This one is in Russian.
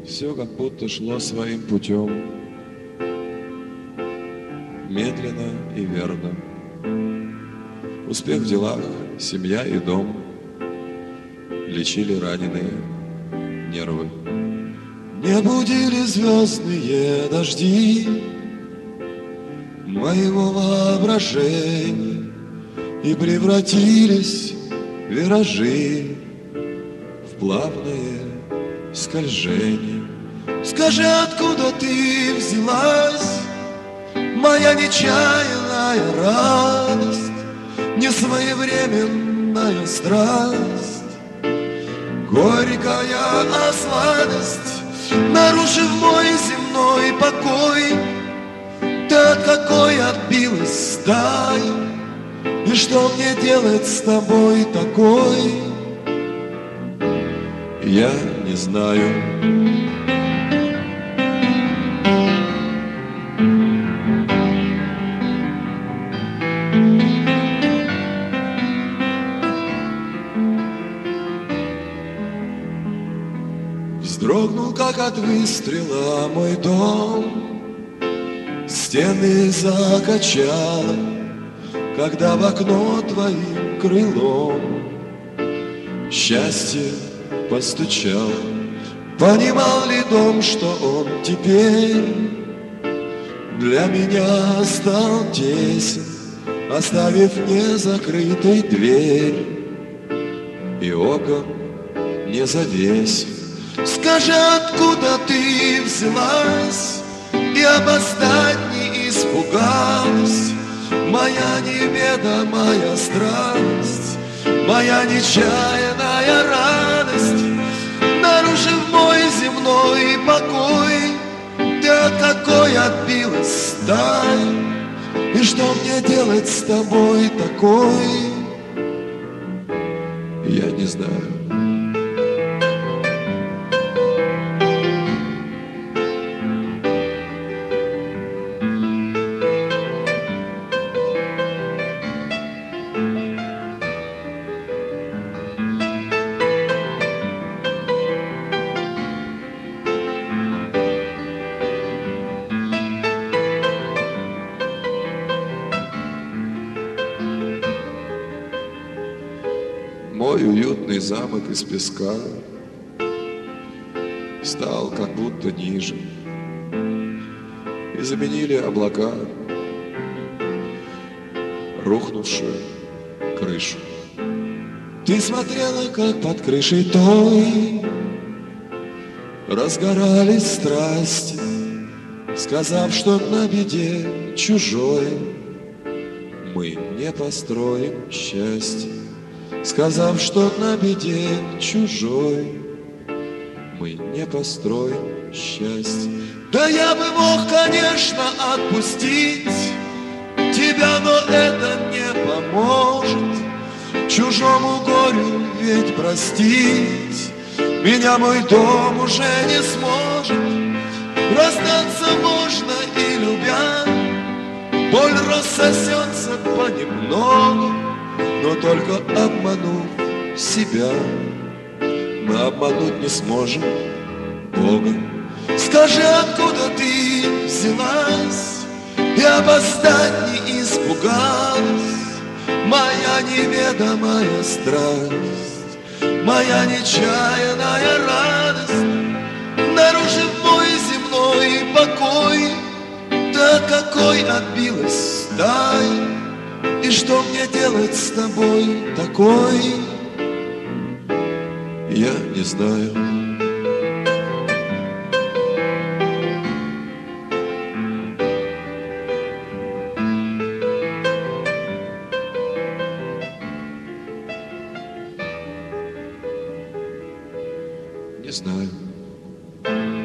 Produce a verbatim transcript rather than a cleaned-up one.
Все как будто шло своим путем, медленно и верно. Успех в делах, семья и дом лечили раненые нервы. Не будили звездные дожди моего воображения, и превратились виражи в плавное скольжение. Скажи, откуда ты взялась, моя нечаянная радость, несвоевременная страсть, горькая сладость, нарушив мой земной покой. Ты от какой отбилась стаи, и что мне делать с тобой такой, я не знаю. Вздрогнул, как от выстрела, мой дом, стены закачало, когда в окно твоим крылом счастье постучал. Понимал ли дом, что он теперь для меня стал тесен, оставив незакрытой дверь и окон не завесив? Скажи, откуда ты взялась и опоздать не испугалась, моя неведомая страсть, моя нечаянная радость, нарушив мой земной покой. Ты от какой отбилась стаи, и что мне делать с тобой такой, я не знаю. Мой уютный замок из песка стал как будто ниже, и заменили облака рухнувшую крышу. Ты смотрела, как под крышей той разгорались страсти, сказав, что на беде чужой мы не построим счастье. Сказав, что на беде чужой мы не построим счастье. Да я бы мог, конечно, отпустить тебя, но это не поможет. Чужому горю ведь простить меня мой дом уже не сможет. Расстаться можно и любя, боль рассосется понемногу, но только обманув себя, мы обмануть не сможем Бога. Скажи, откуда ты взялась и опоздать не испугалась, моя неведомая страсть, моя нечаянная радость, нарушив мой земной покой. Да какой отбилась стаи, и что мне делать с тобой такой, я не знаю. Не знаю.